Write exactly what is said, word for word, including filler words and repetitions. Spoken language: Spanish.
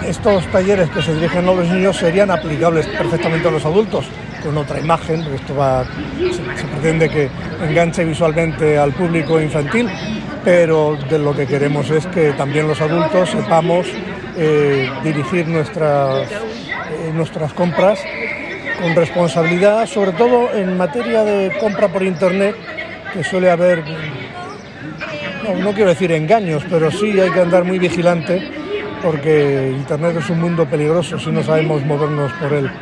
estos talleres que se dirigen a los niños serían aplicables perfectamente a los adultos, con otra imagen, porque esto va, se, se pretende que enganche visualmente al público infantil, pero de lo que queremos es que también los adultos sepamos eh, dirigir nuestras, eh, nuestras compras con responsabilidad, sobre todo en materia de compra por internet, que suele haber, no, no quiero decir engaños, pero sí hay que andar muy vigilante, porque internet es un mundo peligroso si no sabemos movernos por él.